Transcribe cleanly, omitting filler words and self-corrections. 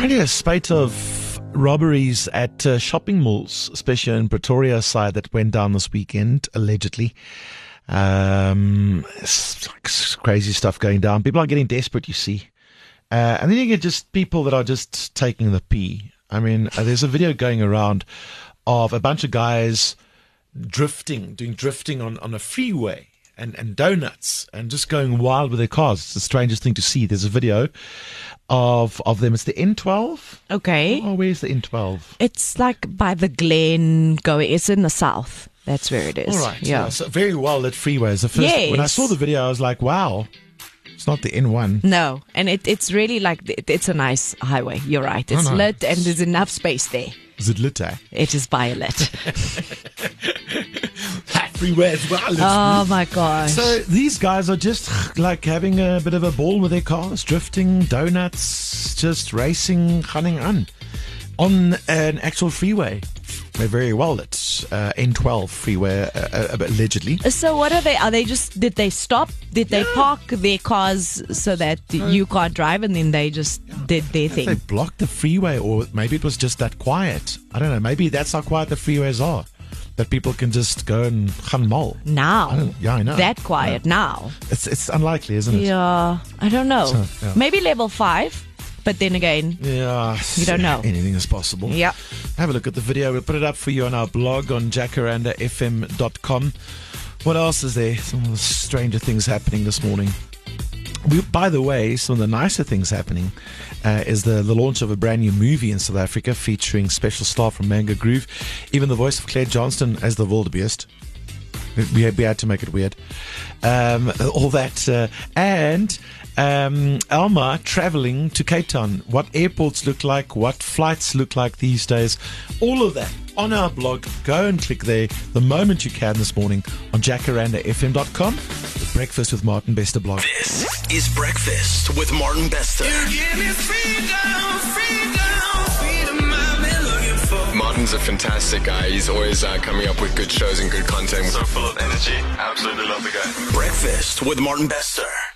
Apparently a spate of robberies at shopping malls, especially in Pretoria side, that went down this weekend, allegedly. It's like crazy stuff going down. People are getting desperate, you see. And then you get just people that are just taking the pee. I mean, there's a video going around of a bunch of guys doing drifting on a freeway and donuts and just going wild with their cars. It's the strangest thing to see. There's a video of them. It's the N12. Okay. Oh, where's the N12? It's like by the Glen going. It's in the south. That's where it is. All right. Yeah. So very well lit freeways. Yes. When I saw the video, I was like, wow, it's not the N1. No, and it's really like it's a nice highway. You're right. It's lit and there's enough space there. Is it lit, eh? It is violet. Freeway as well. Oh my gosh. So these guys are just like having a bit of a ball with their cars, drifting, donuts, just racing, running on an actual freeway. They're very well lit. N12 freeway, allegedly. So what are they? Did they stop? Did they park their cars so that you can't drive, and then they just did their thing? They blocked the freeway, or maybe it was just that quiet. I don't know. Maybe that's how quiet the freeways are. That people can just go and gaan mal. Now? I know. That quiet now? It's unlikely, isn't it? Yeah, I don't know. So, yeah. Maybe level 5, but then again, yeah, you don't know. Anything is possible. Yeah. Have a look at the video. We'll put it up for you on our blog on jacarandafm.com. What else is there? Some of the stranger things happening this morning. By the way, some of the nicer things happening is the launch of a brand new movie in South Africa featuring special star from Mango Groove, even the voice of Claire Johnston as the wildebeest. We had to make it weird. All that. And Alma traveling to Cape Town. What airports look like, what flights look like these days. All of that on our blog. Go and click there the moment you can this morning on jacarandafm.com. Breakfast with Martin Bester blog. This is Breakfast with Martin Bester. Martin's a fantastic guy. He's always coming up with good shows and good content. So full of energy. Absolutely love the guy. Breakfast with Martin Bester.